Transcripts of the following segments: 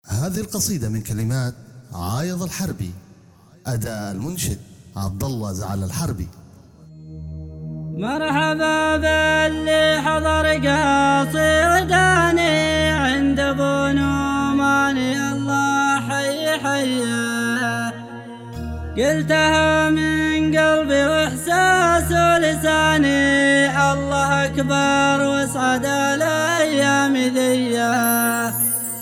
هذه القصيدة من كلمات عايض الحربي، أداء المنشد عبد الله زعل الحربي. مرحبا باللي حضر قصيداني عند ابو نوماني، الله حي حيه. قلتها من قلبي واحساس ولساني، الله اكبر واسعد الايام ذيه.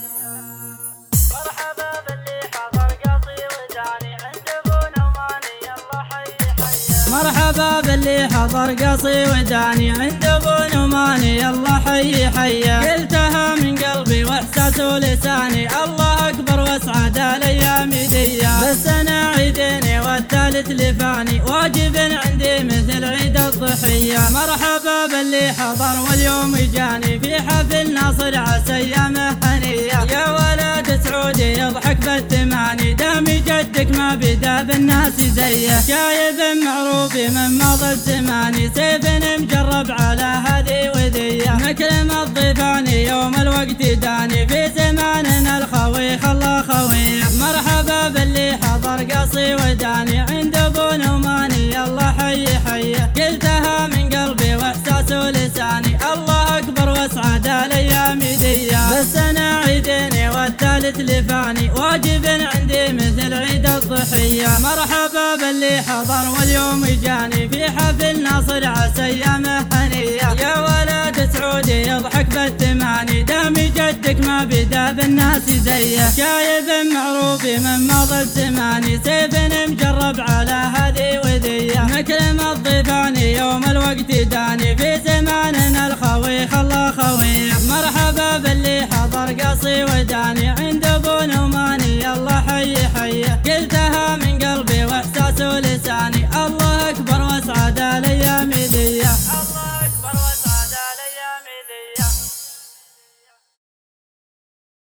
مرحبا باللي حضر قصيداني عند ابو نوماني، الله حي حيه. قلتها من قلبي واحساس ولساني، الله اكبر واسعد الايام ديه. بس انا عيديني والثالث لفاني، واجب عندي مثل عيد الضحيه. مرحبا باللي حضر واليوم جاني في حفل ناصر عسى ايامه هنيه. يا ولد سعودي يضحك بالتماني، دام جدك ما بدا بالناس زيه. شايب معروف من مضى الزمان، سيف مجرب على هذه وذيه. مكرم الضيفاني يوم الوقت داني، في زماننا الخوي خلى خوي. مرحبا باللي حضر قصيداني عند ابو نوماني، الله حي حيه. قلتها من قلبي واحساس ولساني، الله اكبر واسعد الايام ديه. بس انا عيديني والثالث لفاني، واجب عندي مثل عيد الضحيه. مرحبا باللي حضر واليوم جاني في حفل ناصر عسى ايامه هنيه. يا ولد سعودي يضحك بالتماني، دام جدك ما بدا بالناس زيه. شايب معروف من مضى الزمان، سيف مجرب على هذه وذيه. مكرم الضيفاني يوم الوقت داني، في زماننا الخوي خلى خوي. مرحبا باللي حضر قصيداني عند ابو نوماني، الله حي حيه. قلت